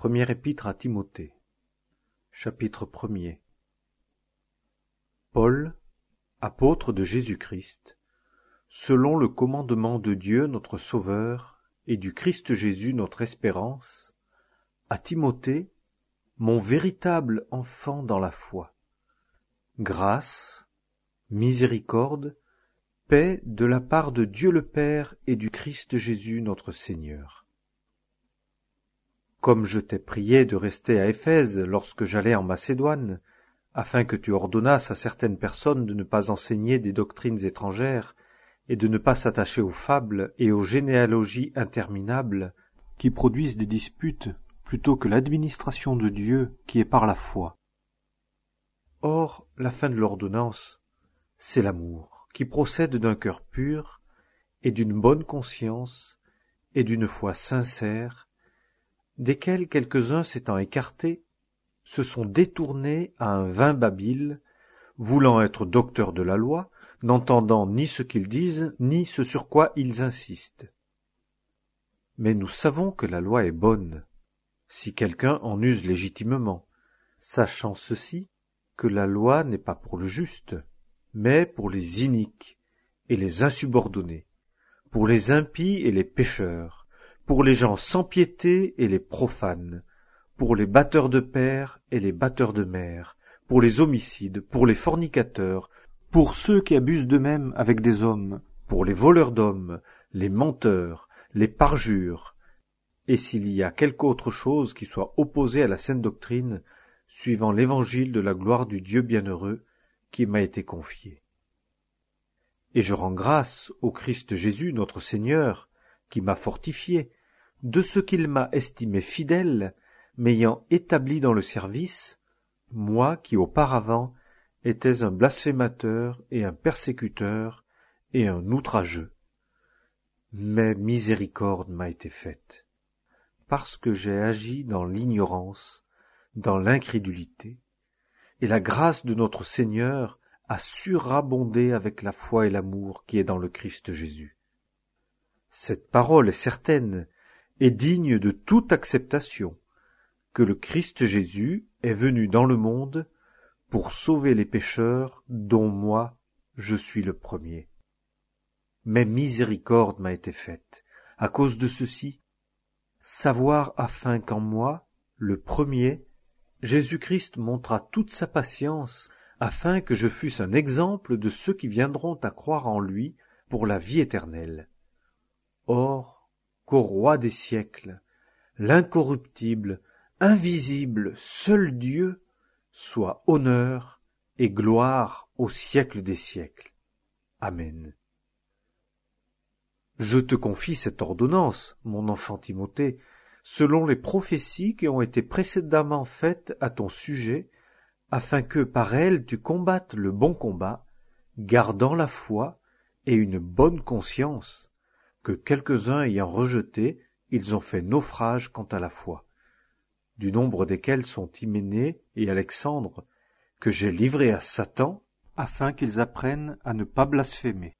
Première épître à Timothée. Chapitre 1er. Paul, apôtre de Jésus-Christ, selon le commandement de Dieu notre Sauveur et du Christ Jésus notre espérance, à Timothée, mon véritable enfant dans la foi. Grâce, miséricorde, paix de la part de Dieu le Père et du Christ Jésus notre Seigneur. Comme je t'ai prié de rester à Éphèse lorsque j'allais en Macédoine, afin que tu ordonnasses à certaines personnes de ne pas enseigner des doctrines étrangères et de ne pas s'attacher aux fables et aux généalogies interminables qui produisent des disputes plutôt que l'administration de Dieu qui est par la foi. Or, la fin de l'ordonnance, c'est l'amour qui procède d'un cœur pur et d'une bonne conscience et d'une foi sincère, desquels quelques-uns s'étant écartés, se sont détournés à un vain babil, voulant être docteurs de la loi, n'entendant ni ce qu'ils disent, ni ce sur quoi ils insistent. Mais nous savons que la loi est bonne, si quelqu'un en use légitimement, sachant ceci, que la loi n'est pas pour le juste, mais pour les iniques et les insubordonnés, pour les impies et les pécheurs, pour les gens sans piété et les profanes, pour les batteurs de pères et les batteurs de mères, pour les homicides, pour les fornicateurs, pour ceux qui abusent d'eux-mêmes avec des hommes, pour les voleurs d'hommes, les menteurs, les parjures, et s'il y a quelque autre chose qui soit opposée à la saine doctrine, suivant l'évangile de la gloire du Dieu bienheureux qui m'a été confié. Et je rends grâce au Christ Jésus notre Seigneur, qui m'a fortifié, de ce qu'il m'a estimé fidèle, m'ayant établi dans le service, moi qui auparavant étais un blasphémateur et un persécuteur et un outrageux. Mais miséricorde m'a été faite, parce que j'ai agi dans l'ignorance, dans l'incrédulité, et la grâce de notre Seigneur a surabondé avec la foi et l'amour qui est dans le Christ Jésus. Cette parole est certaine et digne de toute acceptation, que le Christ Jésus est venu dans le monde pour sauver les pécheurs, dont moi je suis le premier. Mais miséricorde m'a été faite, à cause de ceci, savoir afin qu'en moi, le premier, Jésus-Christ montra toute sa patience, afin que je fusse un exemple de ceux qui viendront à croire en lui pour la vie éternelle. Or, qu'au roi des siècles, l'incorruptible, invisible, seul Dieu, soit honneur et gloire au siècle des siècles. Amen. Je te confie cette ordonnance, mon enfant Timothée, selon les prophéties qui ont été précédemment faites à ton sujet, afin que par elles tu combattes le bon combat, gardant la foi et une bonne conscience, que quelques-uns ayant rejeté, ils ont fait naufrage quant à la foi, du nombre desquels sont Hyménée et Alexandre, que j'ai livrés à Satan, afin qu'ils apprennent à ne pas blasphémer.